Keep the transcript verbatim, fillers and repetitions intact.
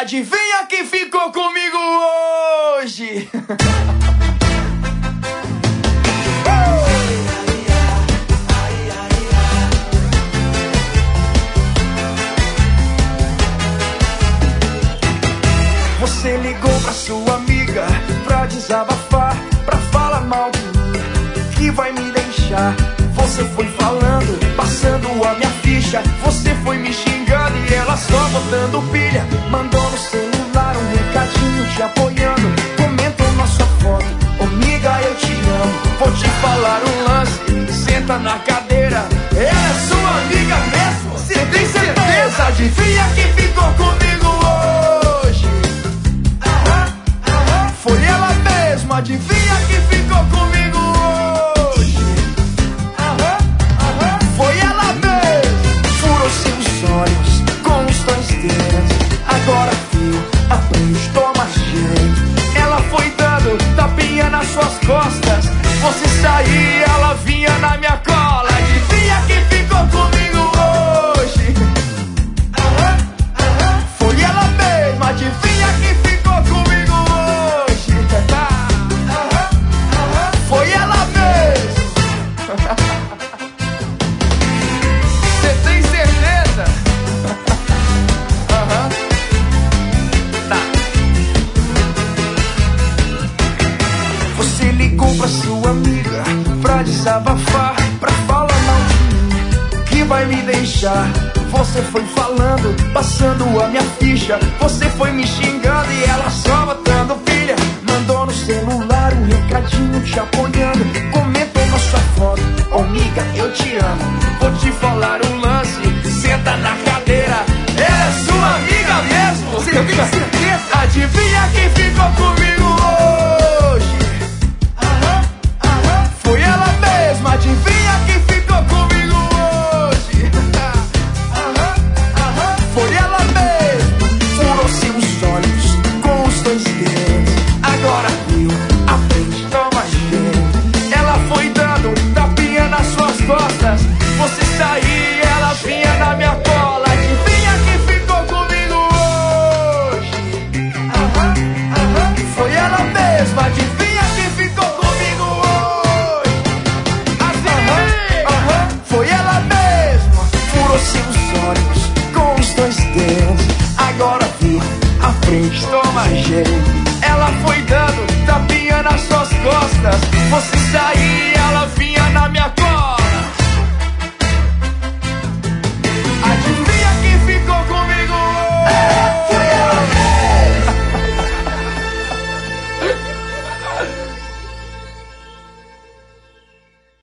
Adivinha quem ficou comigo hoje? Você ligou pra sua amiga pra desabafar, pra falar mal de mim, que vai me deixar. Você foi falando, passando a minha ficha. Você foi me xingando e ela só botando pilha. Mandou no celular um recadinho te apoiando, comentou nossa foto, amiga eu te amo. Vou te falar um lance, senta na cadeira. Ela é sua amiga mesmo? Você tem certeza? Adivinha quem ficou comigo hoje? Foi ela mesma, adivinha quem ficou comigo hoje? Aham, aham. Foi ela mesma. Furou seus olhos com os dois dedos. Agora viu, aprende, toma jeito. Ela foi dando tapinha nas suas costas. Você saía, ela vinha na minha cola. Adivinha quem ficou comigo hoje? Aham, aham. Foi ela mesma, adivinha quem ficou comigo? Foi ela mesmo. Você tem certeza? Aham. Tá. Você ligou pra sua amiga pra desabafar, pra falar mal de mim, que vai me deixar. Você foi falando, passando a minha ficha. Você foi me xingando e ela só botando pilha. Mandou no celular um recadinho te apoiando, comentou nossa foto, amiga eu te amo. Vou te falar um lance, senta na cadeira. Ela é sua amiga mesmo? Você tem certeza? Adivinha quem ficou comigo hoje? Aham, aham. Foi ela mesma, adivinha quem ficou comigo hoje? Aham, aham. Foi ela mesma. Furou seus olhos com os dois dedos. Agora viu, aprende, toma jeito. Ela foi dando tapinha nas suas costas. Você saía, ela vinha na minha cola. Adivinha quem ficou comigo hoje? Aham, aham. Foi ela mesma, adivinha quem ficou comigo hoje? Assim, aham, aham. Foi ela mesma. Furou seus olhos com os dois dedos. Agora viu, aprende, toma jeito. Ela foi dando tapinha nas suas costas. Você saía, ela vinha na minha cola.